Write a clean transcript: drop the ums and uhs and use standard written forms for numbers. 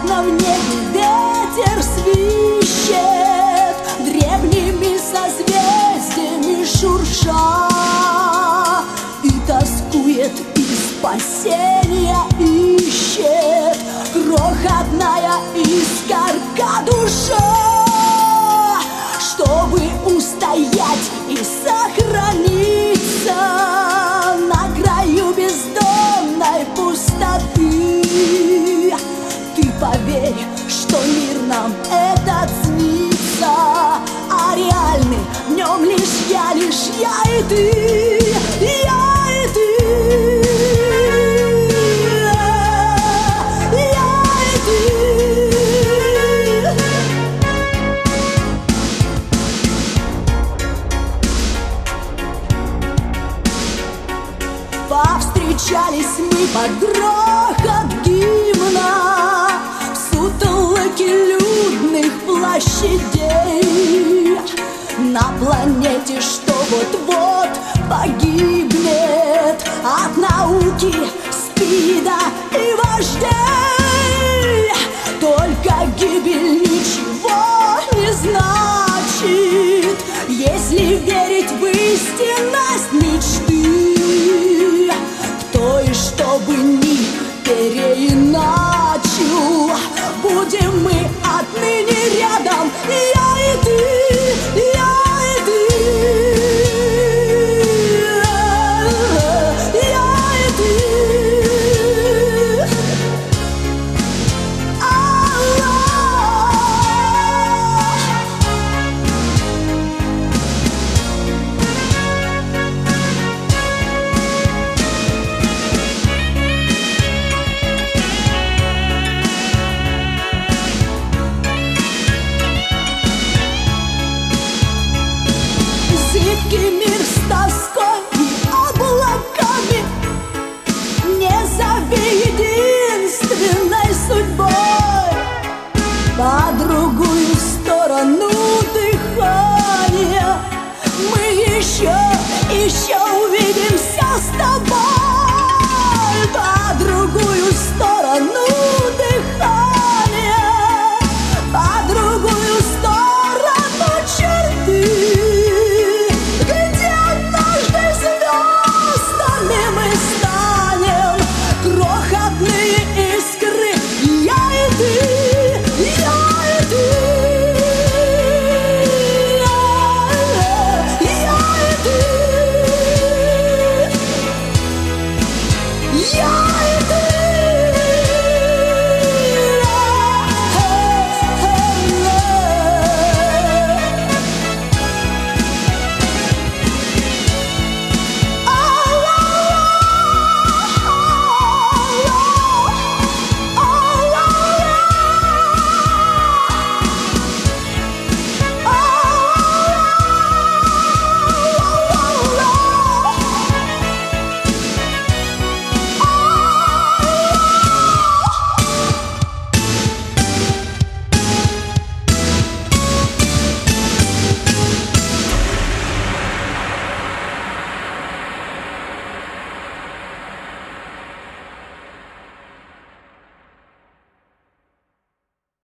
Словно в небе ветер свищет, древними созвездиями шурша, и тоскует, и спасения ищет крохотная искорка душа. Чтобы устоять и сохраниться на краю бездонной пустоты, ты поверь, что мир нам этот снится, а реальный в нем лишь я и ты, я и ты. Повстречались мы под грохот гимна в сутолоке людных площадей, на планете, что вот-вот погибнет от науки, СПИДа и вождей. Только гибель ничего не значит, если верить в истинность мечты. Кто и что бы ни переиначил, будем мы отныне рядом, я и ты, я и ты, я и ты. Зыбкий мир с тоской и облаками, не зови единственной судьбой. По другую сторону дыхания мы еще увидимся с тобой. По другую сторону